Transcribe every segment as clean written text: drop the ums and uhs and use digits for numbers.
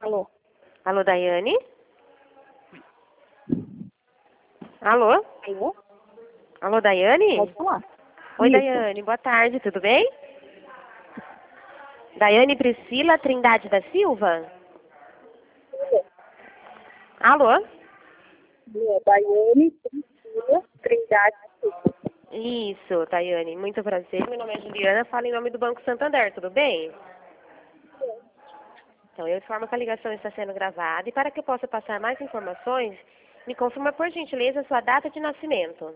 Alô? Alô, Daiane? Alô? Alô? Alô, Daiane? Pode falar. Oi, Isso. Daiane, boa tarde, tudo bem? Daiane Priscila Trindade da Silva? Alô? Daiane Priscila Trindade Silva. Isso, Daiane, muito prazer. Meu nome é Juliana, falo em nome do Banco Santander, tudo bem? Então, eu informo que a ligação está sendo gravada e para que eu possa passar mais informações, me confirma por gentileza a sua data de nascimento.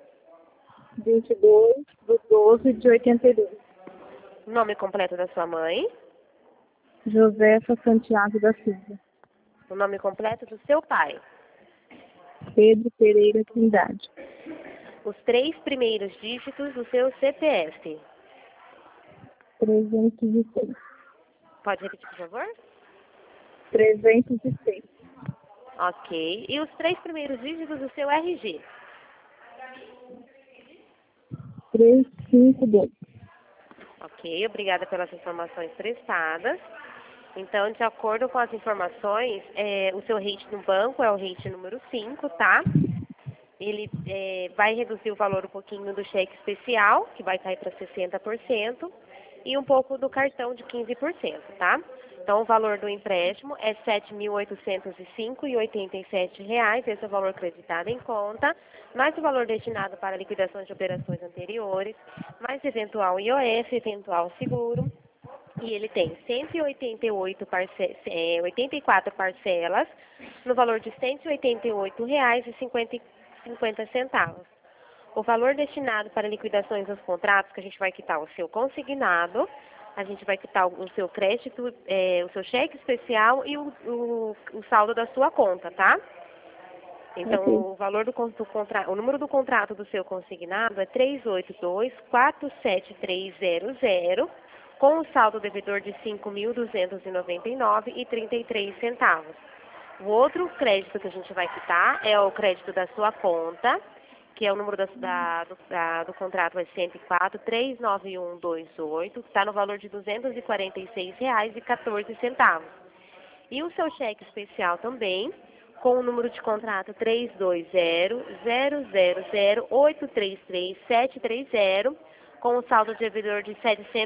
22/12/82. O nome completo da sua mãe, Josefa Santiago da Silva. o nome completo do seu pai. Pedro Pereira Trindade. Os 3 primeiros dígitos do seu CPF. 306. Pode repetir, por favor? 306. Ok. E os 3 primeiros dígitos do seu RG? 352. Ok, obrigada pelas informações prestadas. Então, de acordo com as informações, o seu rate no banco é o rate número 5, tá? Ele vai reduzir o valor um pouquinho do cheque especial, que vai cair para 60%, e um pouco do cartão de 15%, tá? Então, o valor do empréstimo é R$ 7.805,87, esse é o valor creditado em conta, mais o valor destinado para liquidação de operações anteriores, mais eventual IOF, eventual seguro, e ele tem 84 parcelas no valor de R$ 188,50. O valor destinado para liquidações dos contratos, que a gente vai quitar o seu consignado, a gente vai quitar o seu crédito, o seu cheque especial e o saldo da sua conta, tá? Então, Ok. o valor o número do contrato do seu consignado é 382-47300, com o saldo devedor de R$ 5.299,33. O outro crédito que a gente vai quitar é o crédito da sua conta, que é o número do contrato é 104-39128, que está no valor de R$ 246,14. E o seu cheque especial também, com o número de contrato 320-000-833-730, com o saldo devedor de R$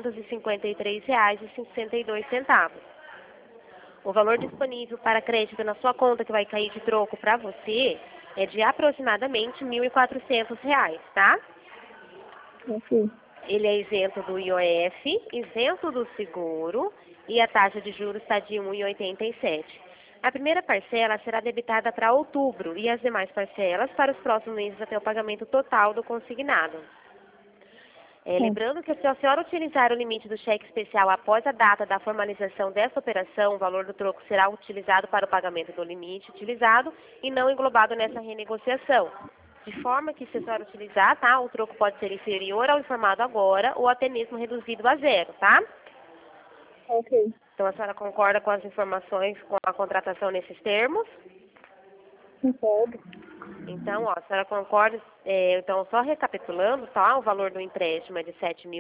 753,62. O valor disponível para crédito na sua conta que vai cair de troco para você é de aproximadamente R$ 1.400, tá? Ok. Ele é isento do IOF, isento do seguro e a taxa de juros está de 1,87. A primeira parcela será debitada para outubro e as demais parcelas para os próximos meses até o pagamento total do consignado. Lembrando que se a senhora utilizar o limite do cheque especial após a data da formalização dessa operação, o valor do troco será utilizado para o pagamento do limite utilizado e não englobado nessa renegociação. De forma que, se a senhora utilizar, tá, o troco pode ser inferior ao informado agora ou até mesmo reduzido a zero, tá? Ok. Então, a senhora concorda com as informações, com a contratação nesses termos? Concordo. Então, a senhora concorda, então, só recapitulando, tá? O valor do empréstimo é de R$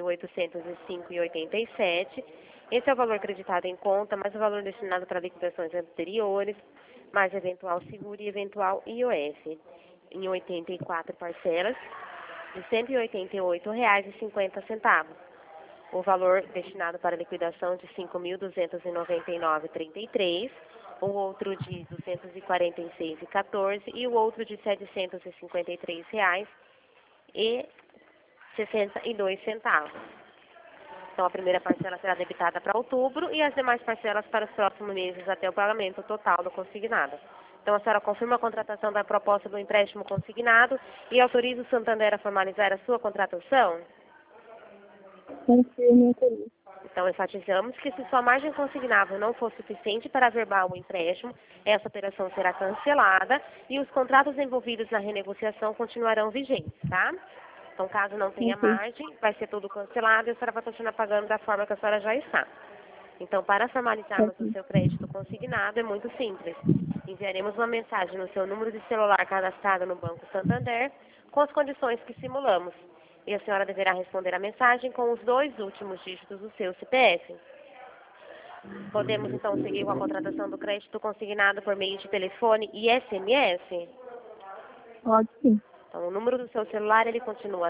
7.805,87. Esse é o valor acreditado em conta, mais o valor destinado para liquidações anteriores, mais eventual seguro e eventual IOF, em 84 parcelas, de R$ 188,50. O valor destinado para liquidação de R$ 5.299,33, o outro de R$ 246,14 e o outro de R$ 753,62. Então, a primeira parcela será debitada para outubro e as demais parcelas para os próximos meses até o pagamento total do consignado. Então, a senhora confirma a contratação da proposta do empréstimo consignado e autoriza o Santander a formalizar a sua contratação? Confirmo e autorizo. Então, enfatizamos que se sua margem consignável não for suficiente para averbar o empréstimo, essa operação será cancelada e os contratos envolvidos na renegociação continuarão vigentes, tá? Então, caso não tenha Ok. margem, vai ser tudo cancelado e a senhora vai continuar pagando da forma que a senhora já está. Então, para formalizarmos o Ok. seu crédito consignado, é muito simples. Enviaremos uma mensagem no seu número de celular cadastrado no Banco Santander com as condições que simulamos. E a senhora deverá responder a mensagem com os 2 últimos dígitos do seu CPF. Podemos então seguir com a contratação do crédito consignado por meio de telefone e SMS? Pode sim. Então, o número do seu celular, ele continua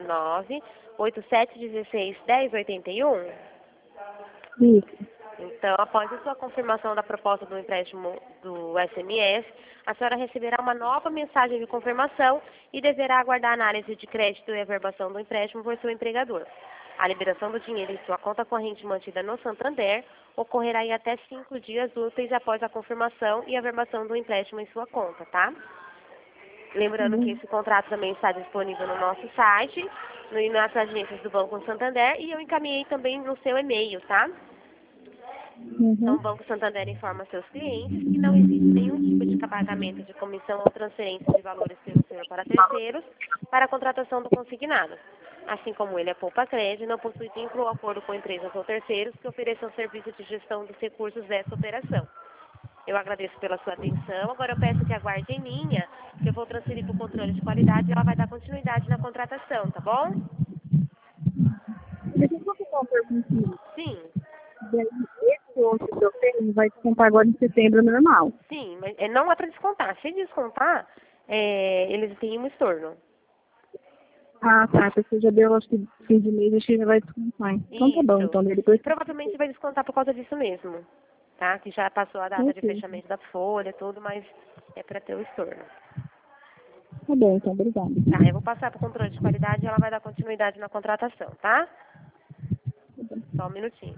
987161081. Isso. Então, após a sua confirmação da proposta do empréstimo do SMS, a senhora receberá uma nova mensagem de confirmação e deverá aguardar a análise de crédito e averbação do empréstimo por seu empregador. A liberação do dinheiro em sua conta corrente mantida no Santander ocorrerá em até 5 dias úteis após a confirmação e averbação do empréstimo em sua conta, tá? Lembrando que esse contrato também está disponível no nosso site, e nas agências do Banco Santander, e eu encaminhei também no seu e-mail, tá? Então, o Banco Santander informa seus clientes que não existe nenhum tipo de pagamento de comissão ou transferência de valores pelo senhor para terceiros para a contratação do consignado. Assim como ele é poupa-crédito, não possui vínculo ou acordo com empresas ou terceiros que ofereçam serviço de gestão dos recursos dessa operação. Eu agradeço pela sua atenção. Agora eu peço que aguarde em linha, que eu vou transferir para o controle de qualidade e ela vai dar continuidade na contratação, tá bom? Deixa eu só fazer uma perguntinha. Sim, Daí, esse outro que eu tenho vai descontar agora em setembro normal. sim, mas não é para descontar. Se descontar, eles têm um estorno. Ah, tá. Porque já deu, acho que fim de mês, acho que já vai descontar. Então tá bom. Isso. Então, daí depois... Provavelmente vai descontar por causa disso mesmo, tá? Que já passou a data de Ok. fechamento da folha, tudo, mas é para ter o estorno. Tá bom, então. Obrigada. Tá, eu vou passar para o controle de qualidade e ela vai dar continuidade na contratação, tá? Só um minutinho.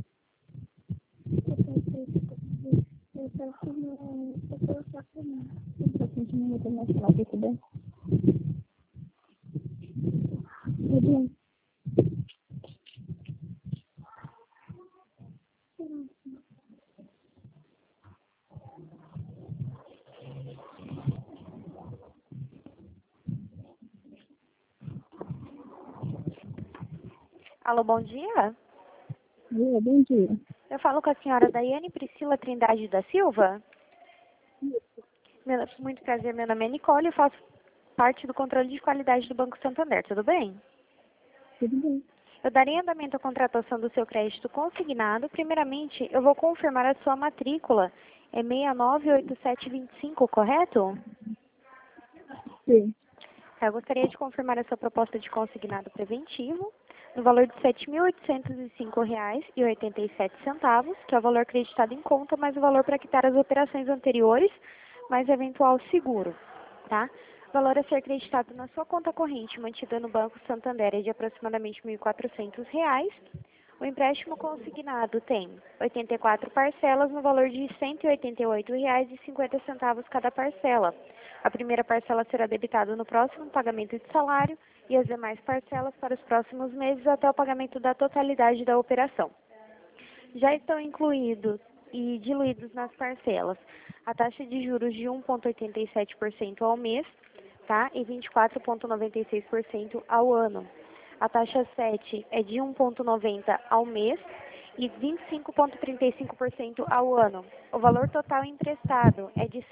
Alô, bom dia. Bom dia. Eu falo com a senhora Daiane Priscila Trindade da Silva. Muito prazer, meu nome é Nicole, eu faço parte do controle de qualidade do Banco Santander, tudo bem? Tudo bem. Eu darei andamento à contratação do seu crédito consignado. Primeiramente, eu vou confirmar a sua matrícula. É 698725, correto? Sim. Eu gostaria de confirmar a sua proposta de consignado preventivo, no valor de R$ 7.805,87, que é o valor acreditado em conta, mais o valor para quitar as operações anteriores, mais eventual seguro, tá? O valor a ser acreditado na sua conta corrente, mantida no Banco Santander, é de aproximadamente R$ 1.400. O empréstimo consignado tem 84 parcelas no valor de R$ 188,50 cada parcela. A primeira parcela será debitada no próximo pagamento de salário e as demais parcelas para os próximos meses até o pagamento da totalidade da operação. Já estão incluídos e diluídos nas parcelas a taxa de juros de 1,87% ao mês, tá? E 24,96% ao ano. A taxa 7 é de 1,90 ao mês e 25,35% ao ano. O valor total emprestado é de R$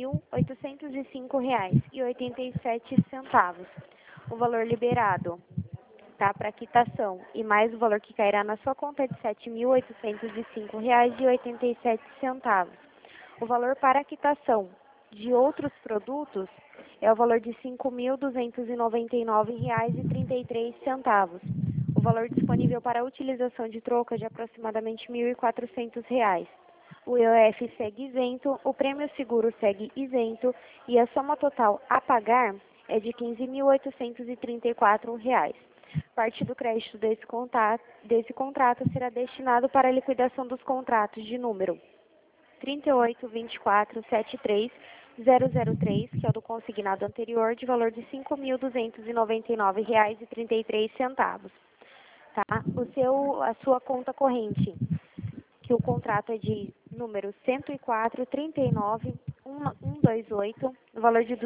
7.805,87. O valor liberado, tá, para quitação e mais o valor que cairá na sua conta é de R$ 7.805,87. O valor para quitação de outros produtos é o valor de R$ 5.299,33. O valor disponível para a utilização de troca é de aproximadamente R$ 1.400. O IOF segue isento, o prêmio seguro segue isento e a soma total a pagar é de R$ 15.834. Parte do crédito desse contrato será destinado para a liquidação dos contratos de número 38.24.73.003, que é o do consignado anterior, de valor de R$ 5.299,33. Tá? A sua conta corrente, que o contrato é de número 104.39.128, no valor de R$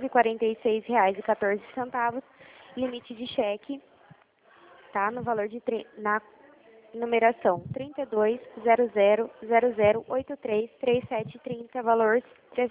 246,14, limite de cheque, tá? No valor de na numeração 32.00.0083.3730, valor R$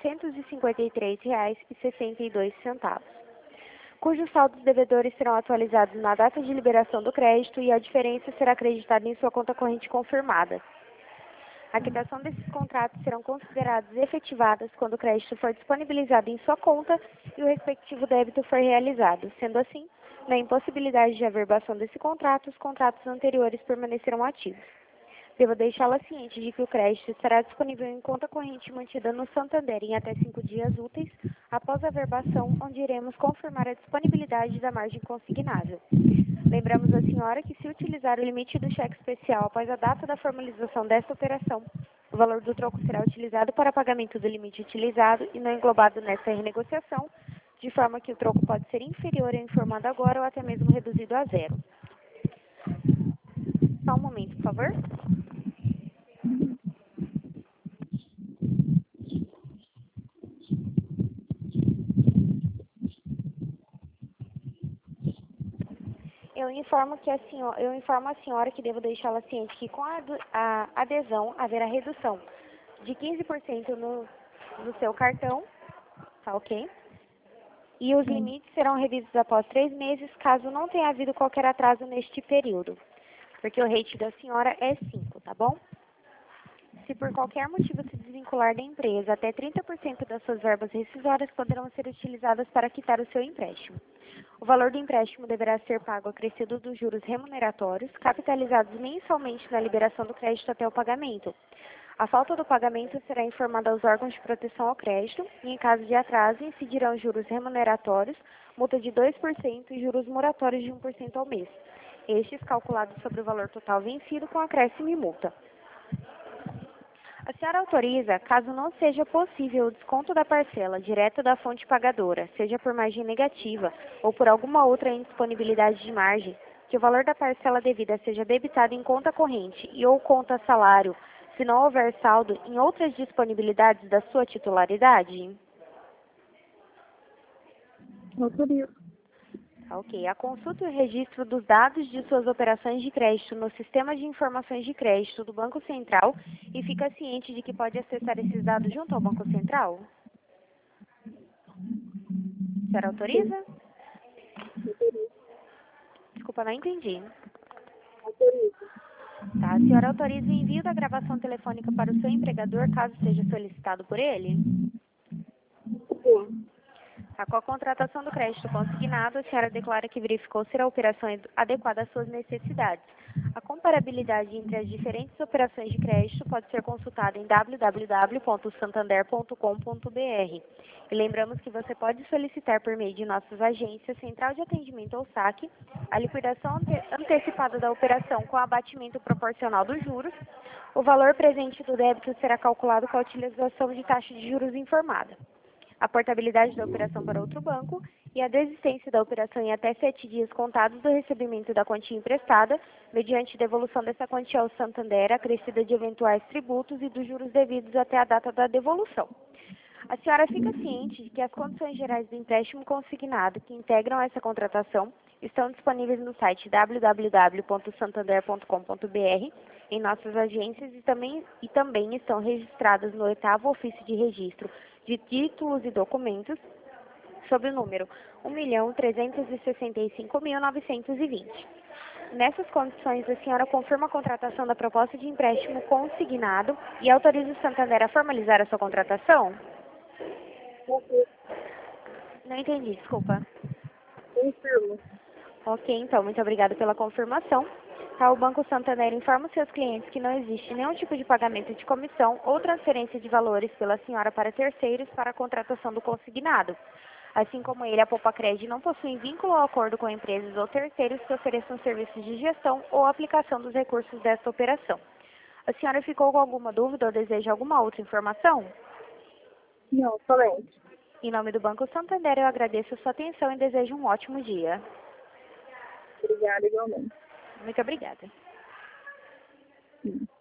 753,62, cujos saldos devedores serão atualizados na data de liberação do crédito e a diferença será acreditada em sua conta corrente confirmada. A quitação desses contratos serão consideradas efetivadas quando o crédito for disponibilizado em sua conta e o respectivo débito for realizado. Sendo assim, na impossibilidade de averbação desse contrato, os contratos anteriores permanecerão ativos. Devo deixá-la ciente de que o crédito estará disponível em conta corrente mantida no Santander em até 5 dias úteis após a averbação, onde iremos confirmar a disponibilidade da margem consignável. Lembramos a senhora que, se utilizar o limite do cheque especial após a data da formalização desta operação, o valor do troco será utilizado para pagamento do limite utilizado e não englobado nesta renegociação, de forma que o troco pode ser inferior ao informado agora ou até mesmo reduzido a zero. Só um momento, por favor. Eu informo a senhora que devo deixá-la ciente que com a adesão haverá redução de 15% no seu cartão, tá ok? E os limites serão revistos após 3 meses, caso não tenha havido qualquer atraso neste período, porque o rate da senhora é 5, tá bom? Se por qualquer motivo se desvincular da empresa, até 30% das suas verbas rescisórias poderão ser utilizadas para quitar o seu empréstimo. O valor do empréstimo deverá ser pago acrescido dos juros remuneratórios, capitalizados mensalmente na liberação do crédito até o pagamento. A falta do pagamento será informada aos órgãos de proteção ao crédito e, em caso de atraso, incidirão juros remuneratórios, multa de 2% e juros moratórios de 1% ao mês. Estes calculados sobre o valor total vencido com acréscimo e multa. A senhora autoriza, caso não seja possível o desconto da parcela direto da fonte pagadora, seja por margem negativa ou por alguma outra indisponibilidade de margem, que o valor da parcela devida seja debitado em conta corrente e ou conta salário, se não houver saldo em outras disponibilidades da sua titularidade? Autorizo. Ok. A consulta e o registro dos dados de suas operações de crédito no Sistema de Informações de Crédito do Banco Central e fica ciente de que pode acessar esses dados junto ao Banco Central? A senhora autoriza? Desculpa, não entendi. Autorizo. Tá. A senhora autoriza o envio da gravação telefônica para o seu empregador, caso seja solicitado por ele? Sim. Com a contratação do crédito consignado, a senhora declara que verificou ser a operação adequada às suas necessidades. A comparabilidade entre as diferentes operações de crédito pode ser consultada em www.santander.com.br. E lembramos que você pode solicitar por meio de nossas agências, Central de Atendimento ou SAC, a liquidação antecipada da operação com abatimento proporcional dos juros. O valor presente do débito será calculado com a utilização de taxa de juros informada. A portabilidade da operação para outro banco e a desistência da operação em até 7 dias contados do recebimento da quantia emprestada, mediante devolução dessa quantia ao Santander, acrescida de eventuais tributos e dos juros devidos até a data da devolução. A senhora fica ciente de que as condições gerais do empréstimo consignado que integram essa contratação estão disponíveis no site www.santander.com.br, em nossas agências e também estão registradas no 8º Ofício de Registro de Títulos e Documentos, sob o número 1.365.920. Nessas condições, a senhora confirma a contratação da proposta de empréstimo consignado e autoriza o Santander a formalizar a sua contratação? Não entendi, desculpa. Confirmo. Ok, então, muito obrigada pela confirmação. Tá, o Banco Santander informa os seus clientes que não existe nenhum tipo de pagamento de comissão ou transferência de valores pela senhora para terceiros para a contratação do consignado. Assim como ele, a Poupa-Cred não possui vínculo ou acordo com empresas ou terceiros que ofereçam serviços de gestão ou aplicação dos recursos desta operação. A senhora ficou com alguma dúvida ou deseja alguma outra informação? Não, somente. Em nome do Banco Santander, eu agradeço a sua atenção e desejo um ótimo dia. Obrigada, igualmente. Muito obrigada. Sim.